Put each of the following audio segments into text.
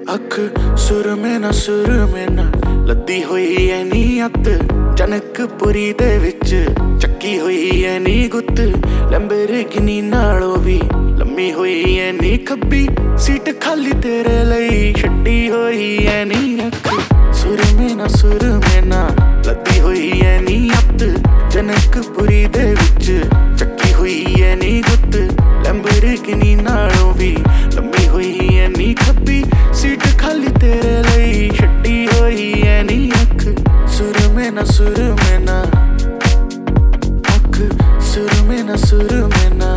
अख सुर में ना लद्दी होई है नी अत जनकपुरी दे विच चक्की होई है नी गुत्त लैम्बोर्गिनी नालों भी लम्मी होई है नी खब्बी सीट खाली तेरे लई छड्डी होई है नी अख सुर में ना लद्दी होई है नी अत जनकपुरी दे विच चक्की होई है नी गुत्त लैम्बोर्गिनी नालों भी लम्मी होई है नी खब्बी सीट खाली तेरे लई छड्डी होई है नी अख सुर में ना अख सुर में ना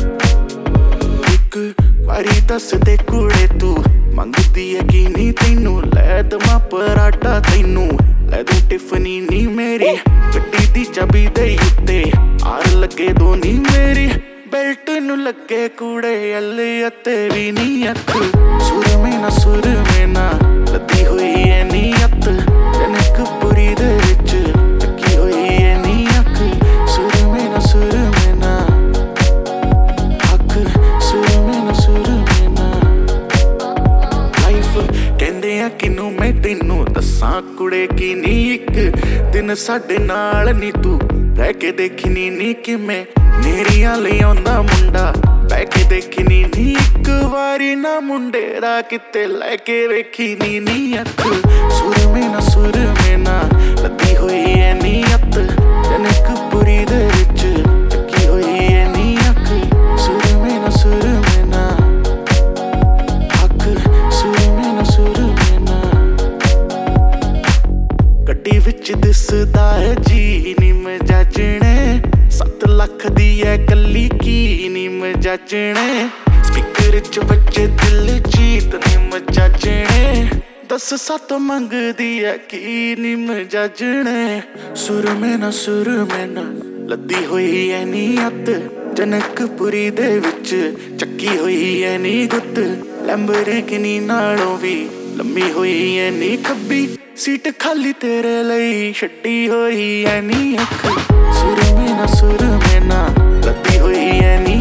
एक वारी दस दे कुड़े तू मंगदी है कि नी तैनू लै दमा पराठा तैनू लै दूं टिफनी नी मेरी गड्डी दी चाबी दे उत्ते आर लगे दो नी मेरी बेल्ट नू लगे कूड़े अल्ले अते भी नी अख सुर में ना लद्दी होई है नी अत जनकपुरी दे विच चक्की होई है नी अख सुर में ना अख सुर में ना लाइफ कहंदे आ किनू मैं तैनू दसां कुड़े की नी इक दिन साडे नाल नी तू रह के देखनी नी किवें मेरियां ले आउंदा मुंडा बह के देखनी नी एक वारी ना मुंडे दा किते लैके वेखी नी अख सुर में ना लद्दी होई है नी अत जनकपुरी दे विच चक्की होई है नी अख सुर में ना अख सुर में ना गड्डी विच दिसदा है जी नी मजाजणे 7 लाख दी है कल्ली की नी मजाजणे स्पीकर च बच्चे दिल जीत नी मजाजणे 10 7 मंगदी है की नी मजाजणे सुर में ना लद्दी होई है नी अत जनकपुरी दे विच चक्की होई है नी गुत्त लैम्बोर्गिनी नालों भी लम्मी होई है नी खब्बी सीट खाली तेरे लई छड्डी होई है नी अख सुर में ना लद्दी होई है नी